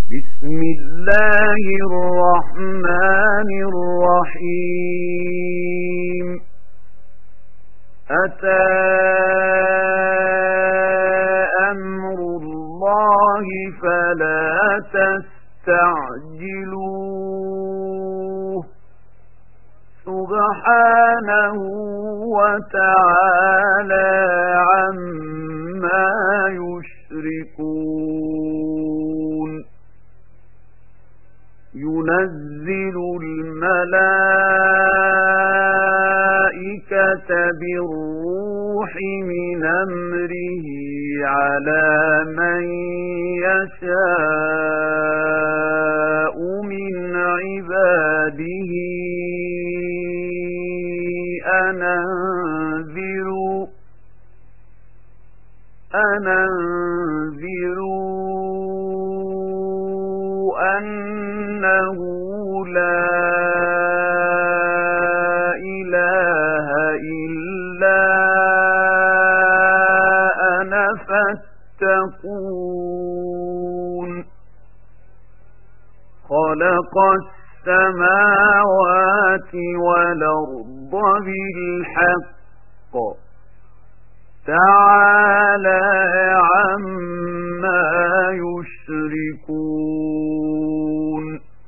بسم الله الرحمن الرحيم أتى أمر الله فلا تستعجلوه سبحانه وتعالى عما يشركون ينزل الملائكة بالروح من أمره على من يشاء من عباده أن أنذروا أنه لا إله إلا أنا فاتقون خلق السماوات والأرض بالحق تعالى عما يشركون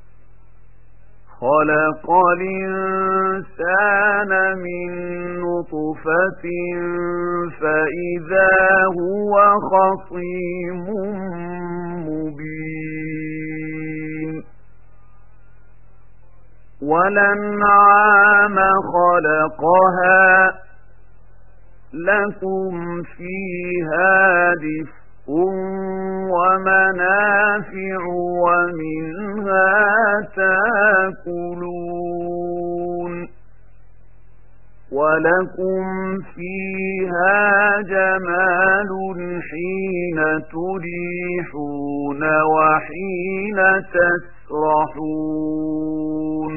خلق الإنسان من نطفة فإذا هو خصيم مبين والأنعام خلقها لكم فيها دفء ومنافع ومنها تاكلون ولكم فيها جمال حين تريحون وحين تسرحون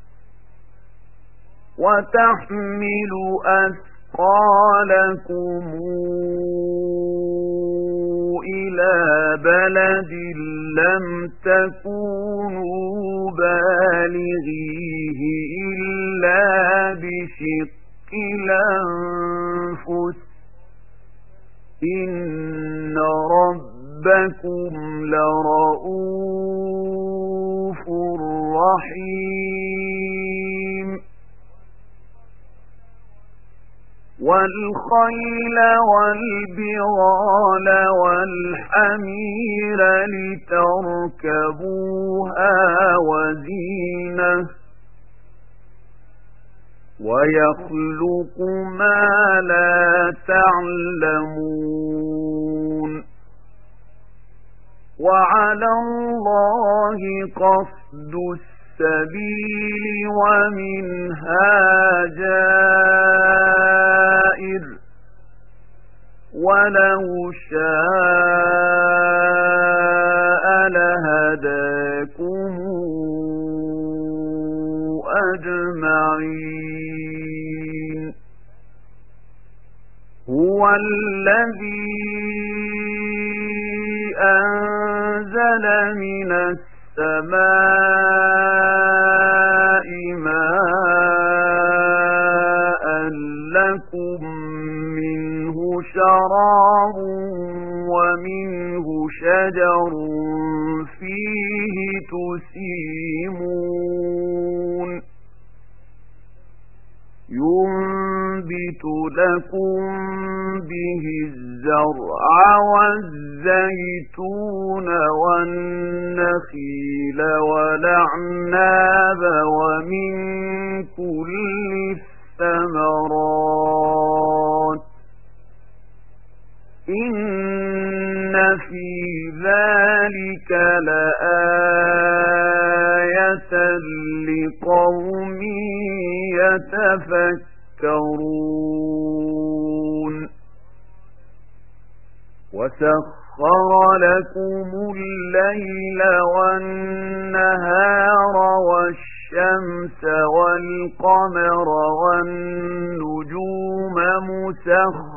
وتحمل أثقالكم إلى بلد لم تكونوا بالغيه إلا بشق الأنفس إن ربكم لرؤوف رحيم والخيل والبغال والحمير لتركبوها وزينة ويخلق ما لا تعلمون وعلى الله قصد السبيل ومنها جائر ولو شاء لهداكم أجمعين هو الذي أنزل من السماء ماء لكم منه شراب ومنه شجر فيه تسيمون ينبت لكم به الزرع والزيتون والنخيل والأعناب ومن كل الثمرات إن في ذلك لآية لقوم يتفكرون وسخر لكم الليل والنهار والشمس والقمر والنجوم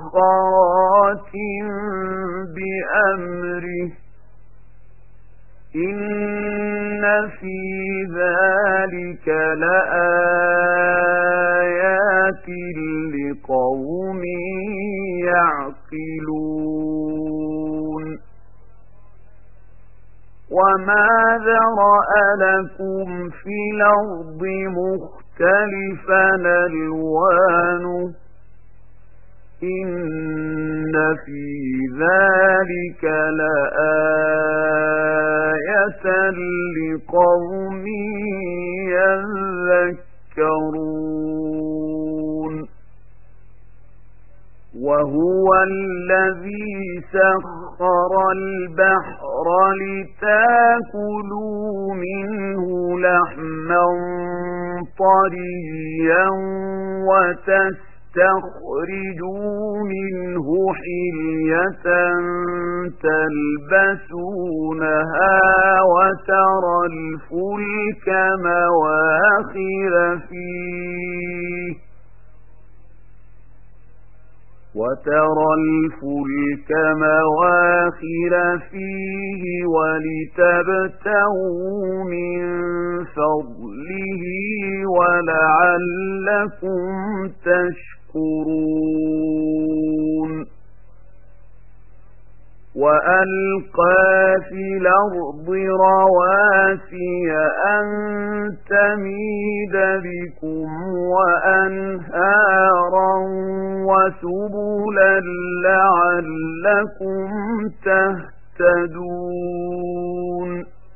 مسخرات بأمره إن في ذلك لآيات لقوم يعقلون وما ذرأ لكم في الأرض مختلفا ألوانه إن في ذلك لآية لقوم يذكرون وهو الذي سخر البحر لتاكلوا منه لحما طريا وتستخرجوا منه حلية تلبسونها وترى الفلك مواخر فيه ولتبتغوا من فضله ولعلكم تشكرون وألقى في الأرض رواسي أن تميد بكم وأنهارا وسبلا لعلكم تهتدون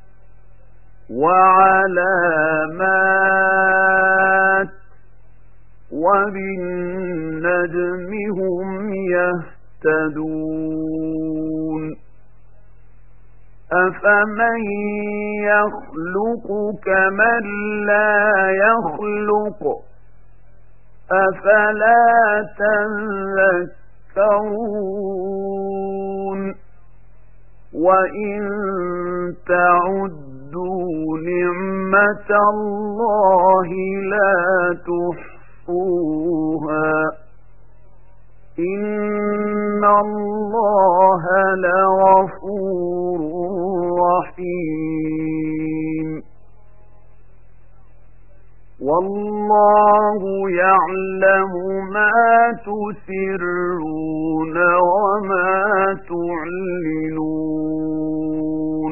وعلامات وبالنجم هم يهتدون أفمن يخلق كمن لا يخلق أفلا تذكرون وإن تعدوا نعمة الله لا تحصوها إن الله لغفور رحيم والله يعلم ما تسرون وما تعلنون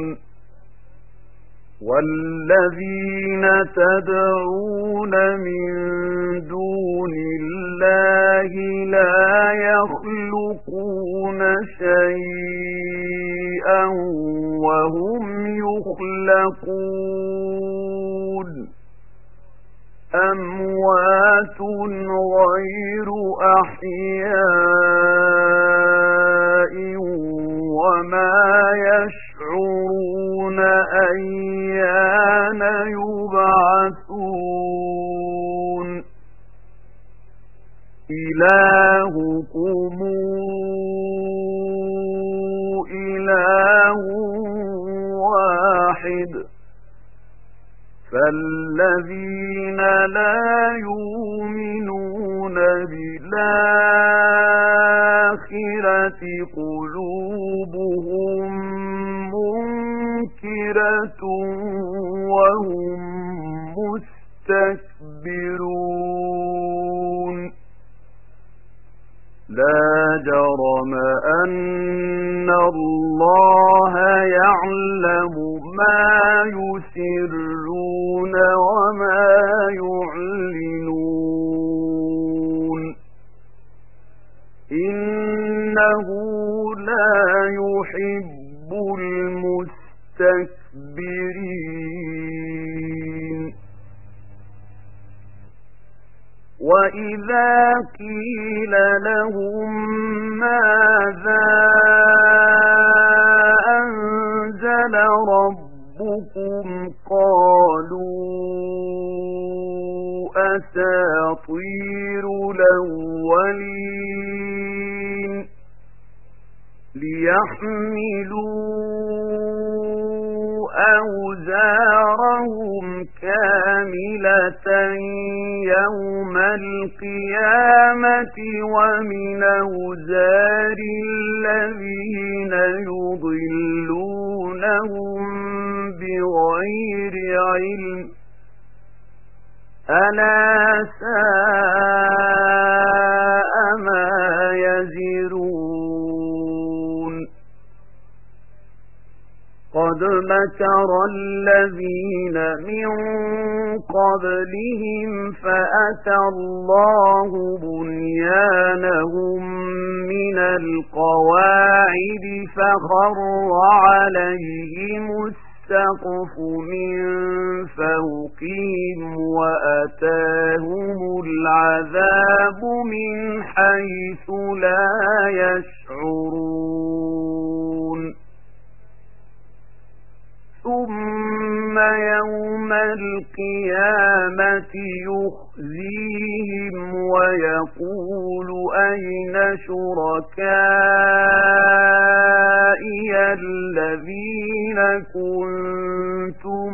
والذين تدعون من دون الله لا يخلقون شيئا وهم يخلقون أموات غير أحياء وما يشعرون أيان يبعثون إلهكم إله واحد فالذين لا يؤمنون بالآخرة قلوبهم منكرة وهم مستكبرون لا جرم أن الله يعلم ما يسرون وما يعلنون إنه لا يحب المستكبرين وإذا قيل لهم ماذا أنزل ربكم قالوا أساطير الأولين ليحملوا أوزارهم كاملة يوم القيامة ومن أوزار الذين يضلونهم بغير علم ألا ساء ما يزرون قد مكر الذين من قبلهم فأتى الله بنيانهم من القواعد فخر عليهم السقف من فوقهم وأتاهم العذاب من حيث لا يشعرون ثم يوم القيامة يخزيهم ويقول أين شركائي الذين كنتم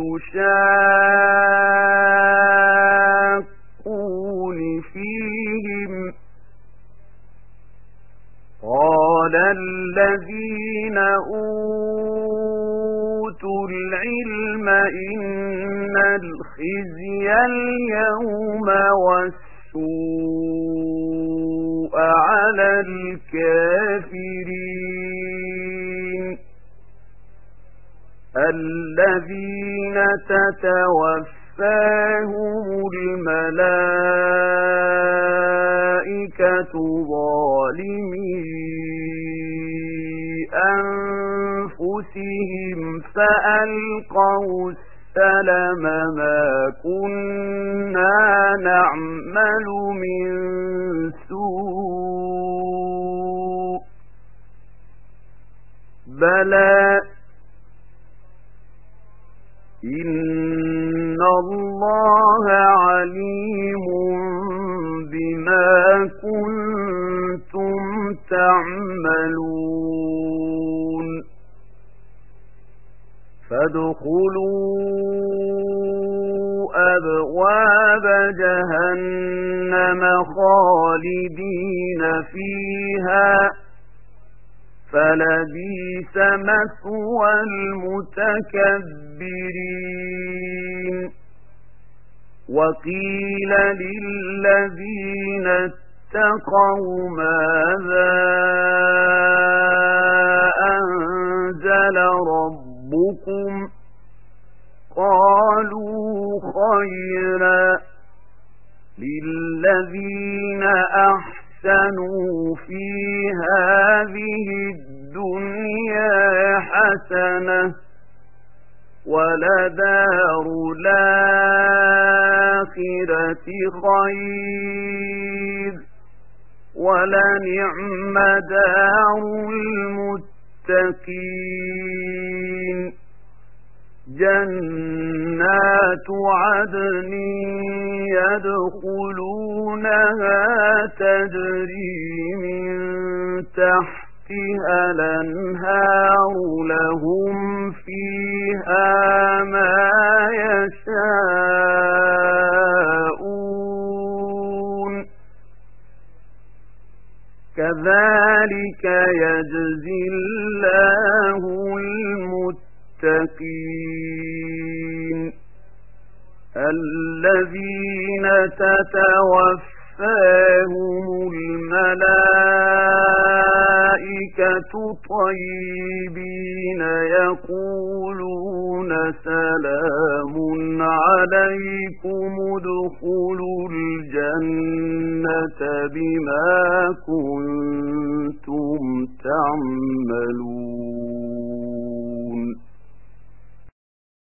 تشاقون فيهم قال الذين أوتوا العلم إن الخزي اليوم والسوء على الكافرين الذين تتوفاهم الملائكة ظالمي أنفسهم فألقوا السلم ما كنا نعمل من سوء بلى إن الله عليم بما كنتم تعملون فادخلوا أبواب جهنم خالدين فيها فلبئس مثوى المتكبرين وقيل للذين اتقوا ماذا أنزل ربكم قالوا خيرا للذين أحسنوا في هذه الدنيا حسنة ولدار الآخرة خير ولنعم دار المتقين جنات عدن يدخلونها تجري من تحتها الأنهار لهم فيها ما يشاءون كذلك يجزي الله المتقين الذين تتوفاهم الملائكة طيبين يقولون سلام عليكم ادخلوا الجنة بما كنتم تعملون